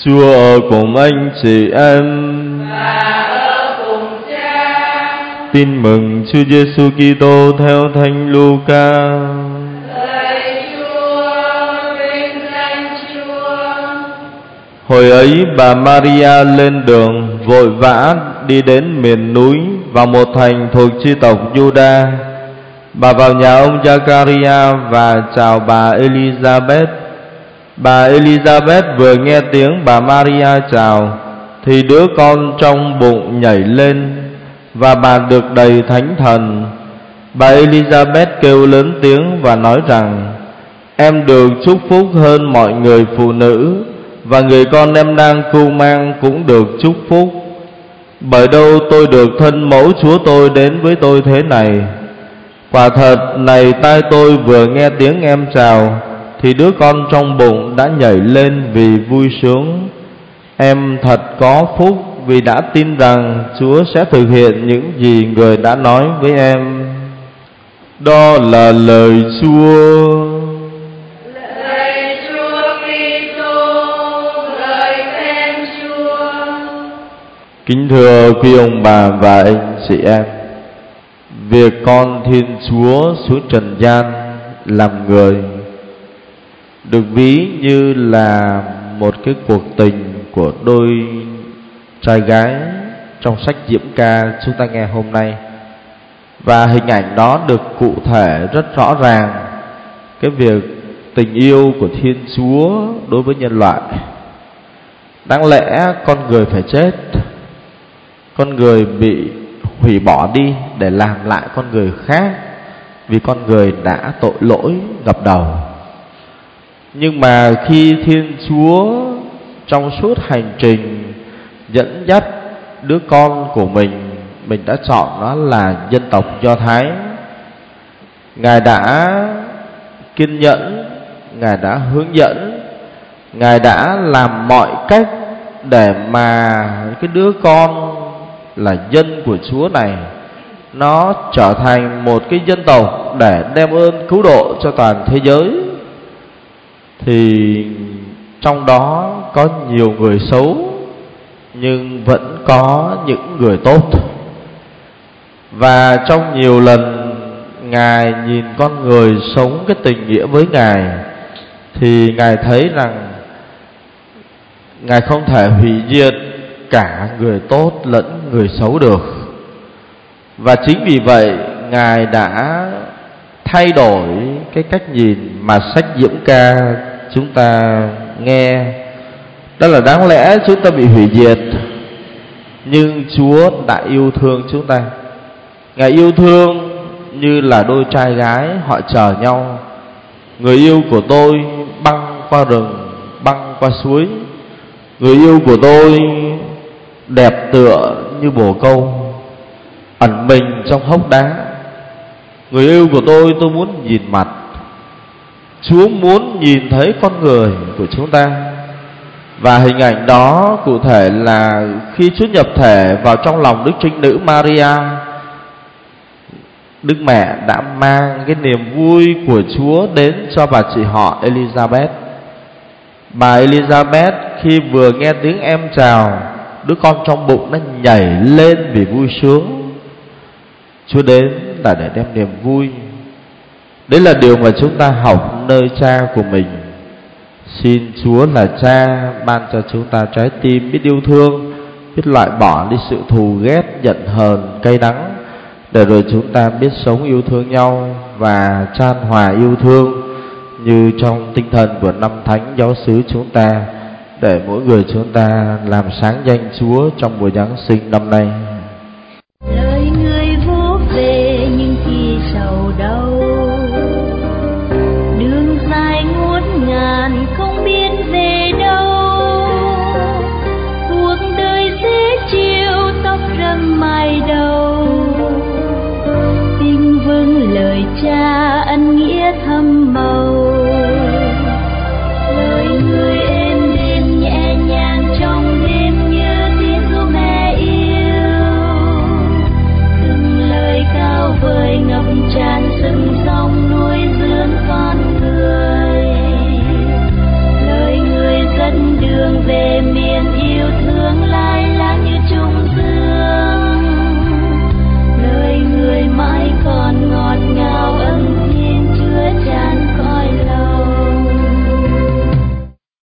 Chúa ở cùng anh chị em và ở cùng Cha. Tin mừng Chúa Giêsu Kitô theo Thánh Luca. Lạy Chúa, vinh danh Chúa. Hồi ấy bà Maria lên đường vội vã đi đến miền núi vào một thành thuộc chi tộc Juda. Bà vào nhà ông Giacaria và chào bà Elizabeth. Bà Elizabeth vừa nghe tiếng bà Maria chào thì đứa con trong bụng nhảy lên và bà được đầy thánh thần. Bà Elizabeth kêu lớn tiếng và nói rằng: Em được chúc phúc hơn mọi người phụ nữ, và người con em đang cưu mang cũng được chúc phúc. Bởi đâu tôi được thân mẫu Chúa tôi đến với tôi thế này? Quả thật này, tai tôi vừa nghe tiếng em chào thì đứa con trong bụng đã nhảy lên vì vui sướng. Em thật có phúc vì đã tin rằng Chúa sẽ thực hiện những gì người đã nói với em. Đó là lời Chúa. Lạy Chúa Kitô, lời khen Chúa. Kính thưa quý ông bà và anh chị em, việc con Thiên Chúa xuống trần gian làm người được ví như là một cái cuộc tình của đôi trai gái trong sách Diễm Ca chúng ta nghe hôm nay. Và hình ảnh đó được cụ thể rất rõ ràng cái việc tình yêu của Thiên Chúa đối với nhân loại. Đáng lẽ con người phải chết, con người bị hủy bỏ đi để làm lại con người khác, vì con người đã tội lỗi ngập đầu. Nhưng mà khi Thiên Chúa trong suốt hành trình dẫn dắt đứa con của mình đã chọn nó là dân tộc Do Thái. Ngài đã kiên nhẫn, Ngài đã hướng dẫn, Ngài đã làm mọi cách để mà cái đứa con là dân của Chúa này nó trở thành một cái dân tộc để đem ơn cứu độ cho toàn thế giới. Thì trong đó có nhiều người xấu, nhưng vẫn có những người tốt. Và trong nhiều lần Ngài nhìn con người sống cái tình nghĩa với Ngài, thì Ngài thấy rằng Ngài không thể hủy diệt cả người tốt lẫn người xấu được. Và chính vì vậy Ngài đã thay đổi cái cách nhìn mà sách Diễm Ca chúng ta nghe. Đó là đáng lẽ chúng ta bị hủy diệt, nhưng Chúa đã yêu thương chúng ta. Ngài yêu thương như là đôi trai gái họ chờ nhau. Người yêu của tôi băng qua rừng, băng qua suối. Người yêu của tôi đẹp tựa như bồ câu ẩn mình trong hốc đá. Người yêu của tôi muốn nhìn mặt. Chúa muốn nhìn thấy con người của chúng ta. Và hình ảnh đó cụ thể là khi Chúa nhập thể vào trong lòng Đức Trinh Nữ Maria, Đức Mẹ đã mang cái niềm vui của Chúa đến cho bà chị họ Elizabeth. Bà Elizabeth khi vừa nghe tiếng em chào, đứa con trong bụng nó nhảy lên vì vui sướng. Chúa đến là để đem niềm vui. Đấy là điều mà chúng ta học nơi Cha của mình. Xin Chúa là Cha ban cho chúng ta trái tim biết yêu thương, biết loại bỏ đi sự thù ghét, giận hờn, cay đắng, để rồi chúng ta biết sống yêu thương nhau và chan hòa yêu thương như trong tinh thần của năm thánh giáo xứ chúng ta, để mỗi người chúng ta làm sáng danh Chúa trong mùa Giáng sinh năm nay.